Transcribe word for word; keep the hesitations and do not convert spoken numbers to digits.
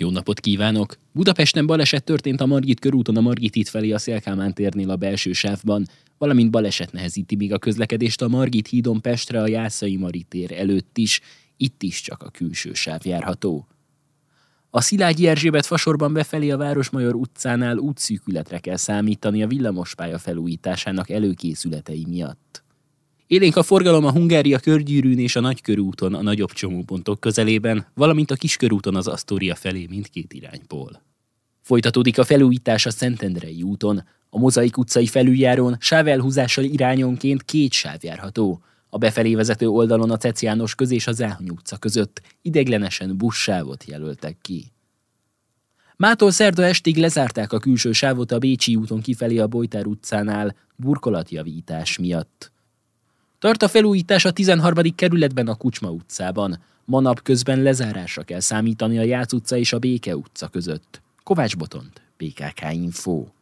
Jó napot kívánok! Budapesten baleset történt a Margit körúton a Margit híd felé a Széll-Kálmán térnél a belső sávban, valamint baleset nehezíti még a közlekedést a Margit hídon Pestre a Jászai Mari tér előtt is, itt is csak a külső sáv járható. A Szilágyi Erzsébet fasorban befelé a Városmajor utcánál útszűkületre kell számítani a villamospálya felújításának előkészületei miatt. Élénk a forgalom a Hungária körgyűrűn és a Nagykörúton a nagyobb csomópontok közelében, valamint a Kiskörúton az Asztória felé mindkét irányból. Folytatódik a felújítás a Szentendrei úton, a Mozaik utcai felüljárón sávelhúzással irányonként két sáv járható, a befelé vezető oldalon a Cec János köz és a Záhony utca között ideiglenesen buszsávot jelöltek ki. Mától szerda estig lezárták a külső sávot a Bécsi úton kifelé a Bojtár utcánál burkolatjavítás miatt. Tart a felújítás a tizenharmadik kerületben a Kucsma utcában. Ma napközben lezárásra kell számítani a Jác utca és a Béke utca között. Kovács Botond, bé ká ká Info.